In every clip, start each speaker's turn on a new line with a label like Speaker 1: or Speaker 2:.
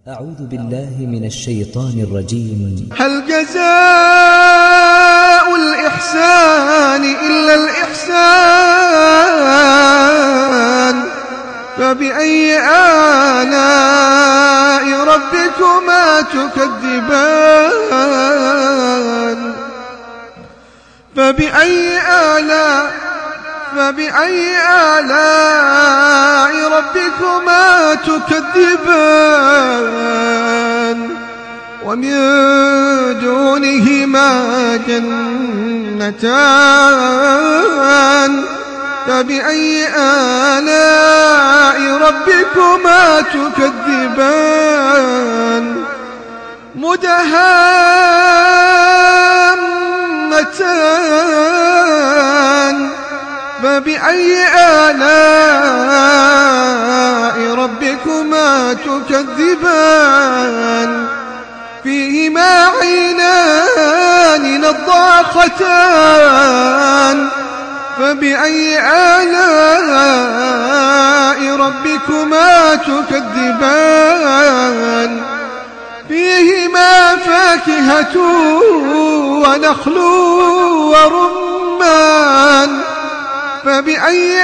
Speaker 1: أعوذ بالله من الشيطان الرجيم.
Speaker 2: هل جزاء الإحسان إلا الإحسان فبأي آلاء ربكما تكذبان فبأي آلاء ربكما تكذبان ومن دونهما جنتان فبأي آلاء ربكما تكذبان مدهامتان فبأي آلاء ربكما تكذبان فيهما عينان نضاختان فبأي آلاء ربكما تكذبان فيهما فاكهة ونخل ورمان فبأي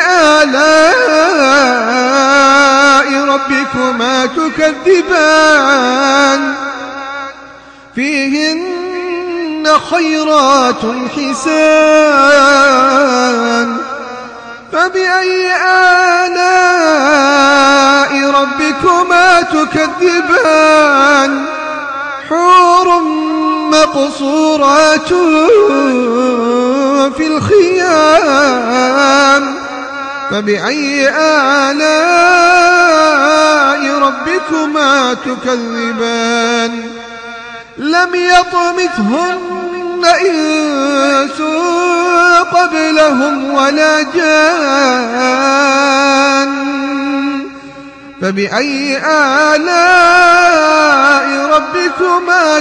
Speaker 2: آلاء ربكما تكذبان فيهن خيرات حسان فبأي آلاء ربكما تكذبان حور مقصورات في الخيام فبأي آلاء ربكما تكذبان لم يطمثهن إنس قبلهم ولا جان فبأي آلاء ربكما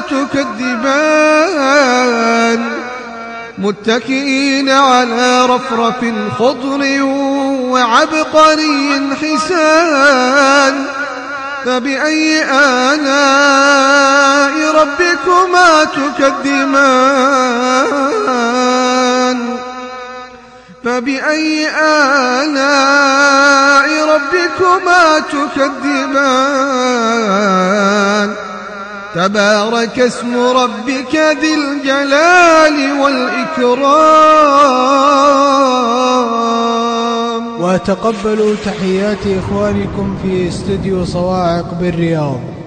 Speaker 2: تكذبان متكئين على رفرف خضر وعبقري حسان فبأي آلاء ربكما تكذبان فبأي آلاء ربكما تكذبان تبارك اسم ربك ذي الجلال والإكرام.
Speaker 3: وتقبلوا تحيات إخوانكم في استوديو صواعق بالرياض.